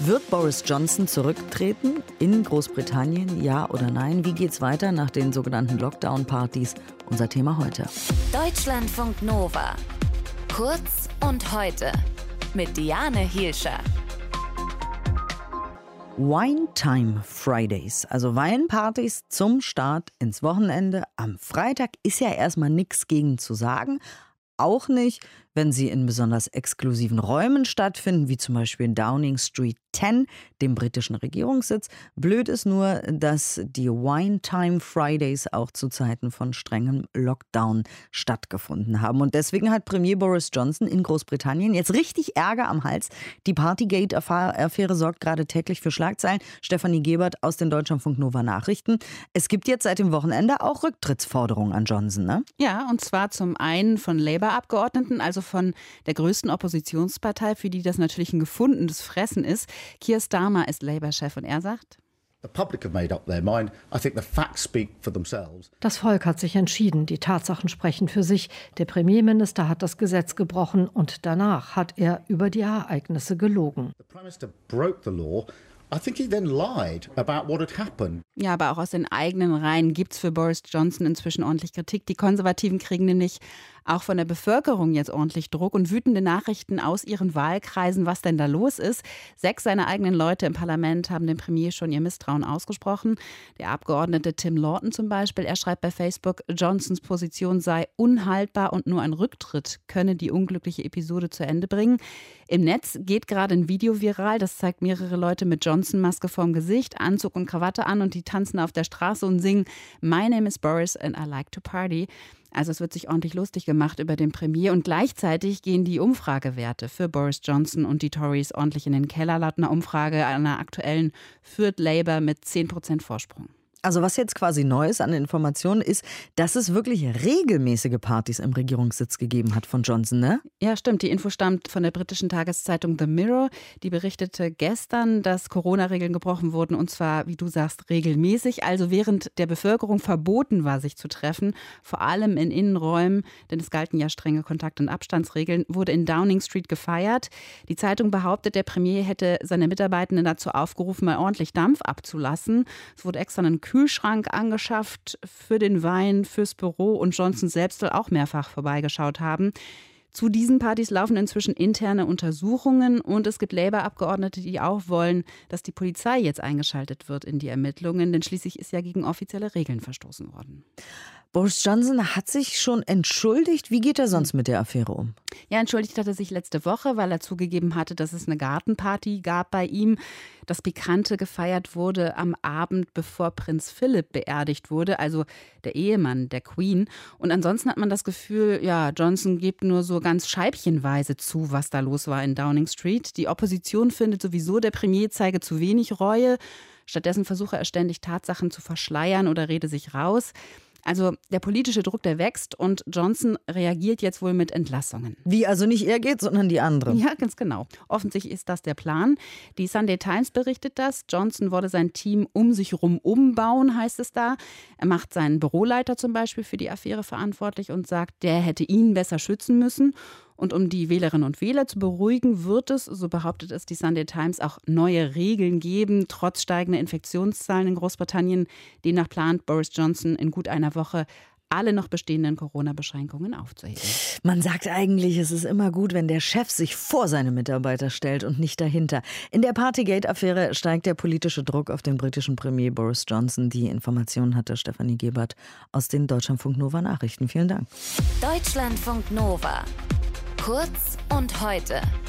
Wird Boris Johnson zurücktreten in Großbritannien, ja oder nein? Wie geht's weiter nach den sogenannten Lockdown-Partys? Unser Thema heute. Deutschlandfunk Nova. Kurz und heute mit Diane Hielscher. Wine Time Fridays, also Weinpartys zum Start ins Wochenende. Am Freitag ist ja erstmal nichts gegen zu sagen. Auch nicht, wenn sie in besonders exklusiven Räumen stattfinden, wie zum Beispiel in Downing Street 10, dem britischen Regierungssitz. Blöd ist nur, dass die Wine Time Fridays auch zu Zeiten von strengem Lockdown stattgefunden haben. Und deswegen hat Premier Boris Johnson in Großbritannien jetzt richtig Ärger am Hals. Die Partygate-Affäre sorgt gerade täglich für Schlagzeilen. Stefanie Gebert aus den Deutschlandfunk Nova Nachrichten. Es gibt jetzt seit dem Wochenende auch Rücktrittsforderungen an Johnson, ne? Ja, und zwar zum einen von Labour-Abgeordneten, also von der größten Oppositionspartei, für die das natürlich ein gefundenes Fressen ist. Keir Starmer ist Labour-Chef und er sagt: Das Volk hat sich entschieden, die Tatsachen sprechen für sich. Der Premierminister hat das Gesetz gebrochen und danach hat er über die Ereignisse gelogen. Ja, aber auch aus den eigenen Reihen gibt es für Boris Johnson inzwischen ordentlich Kritik. Die Konservativen kriegen nämlich auch von der Bevölkerung jetzt ordentlich Druck und wütende Nachrichten aus ihren Wahlkreisen, was denn da los ist. 6 seiner eigenen Leute im Parlament haben dem Premier schon ihr Misstrauen ausgesprochen. Der Abgeordnete Tim Loughton zum Beispiel, er schreibt bei Facebook, Johnsons Position sei unhaltbar und nur ein Rücktritt könne die unglückliche Episode zu Ende bringen. Im Netz geht gerade ein Video viral, das zeigt mehrere Leute mit Johnson-Maske vorm Gesicht, Anzug und Krawatte an und die tanzen auf der Straße und singen My name is Boris and I like to party. Also es wird sich ordentlich lustig gemacht über den Premier und gleichzeitig gehen die Umfragewerte für Boris Johnson und die Tories ordentlich in den Keller. Laut einer Umfrage einer aktuellen führt Labour mit 10% Vorsprung. Also was jetzt quasi neu ist an Informationen ist, dass es wirklich regelmäßige Partys im Regierungssitz gegeben hat von Johnson, ne? Ja, stimmt. Die Info stammt von der britischen Tageszeitung The Mirror. Die berichtete gestern, dass Corona-Regeln gebrochen wurden und zwar, wie du sagst, regelmäßig. Also während der Bevölkerung verboten war, sich zu treffen, vor allem in Innenräumen, denn es galten ja strenge Kontakt- und Abstandsregeln, wurde in Downing Street gefeiert. Die Zeitung behauptet, der Premier hätte seine Mitarbeitenden dazu aufgerufen, mal ordentlich Dampf abzulassen. Es wurde extra ein Kühlschrank angeschafft für den Wein, fürs Büro und Johnson selbst soll auch mehrfach vorbeigeschaut haben. Zu diesen Partys laufen inzwischen interne Untersuchungen und es gibt Labour-Abgeordnete, die auch wollen, dass die Polizei jetzt eingeschaltet wird in die Ermittlungen, denn schließlich ist ja gegen offizielle Regeln verstoßen worden. Boris Johnson hat sich schon entschuldigt. Wie geht er sonst mit der Affäre um? Ja, entschuldigt hat er sich letzte Woche, weil er zugegeben hatte, dass es eine Gartenparty gab bei ihm. Das Pikante gefeiert wurde am Abend, bevor Prinz Philipp beerdigt wurde, also der Ehemann der Queen. Und ansonsten hat man das Gefühl, ja, Johnson gibt nur so ganz scheibchenweise zu, was da los war in Downing Street. Die Opposition findet sowieso, der Premier zeige zu wenig Reue. Stattdessen versuche er ständig Tatsachen zu verschleiern oder rede sich raus. Also der politische Druck, der wächst und Johnson reagiert jetzt wohl mit Entlassungen. Wie, also nicht er geht, sondern die anderen? Ja, ganz genau. Offensichtlich ist das der Plan. Die Sunday Times berichtet das. Johnson wolle sein Team um sich herum umbauen, heißt es da. Er macht seinen Büroleiter zum Beispiel für die Affäre verantwortlich und sagt, der hätte ihn besser schützen müssen. Und um die Wählerinnen und Wähler zu beruhigen, wird es, so behauptet es die Sunday Times, auch neue Regeln geben, trotz steigender Infektionszahlen in Großbritannien. Demnach plant Boris Johnson in gut einer Woche, alle noch bestehenden Corona-Beschränkungen aufzuheben. Man sagt eigentlich, es ist immer gut, wenn der Chef sich vor seine Mitarbeiter stellt und nicht dahinter. In der Partygate-Affäre steigt der politische Druck auf den britischen Premier Boris Johnson. Die Informationen hatte Stefanie Gebert aus den Deutschlandfunk Nova Nachrichten. Vielen Dank. Deutschlandfunk Nova. Kurz und heute.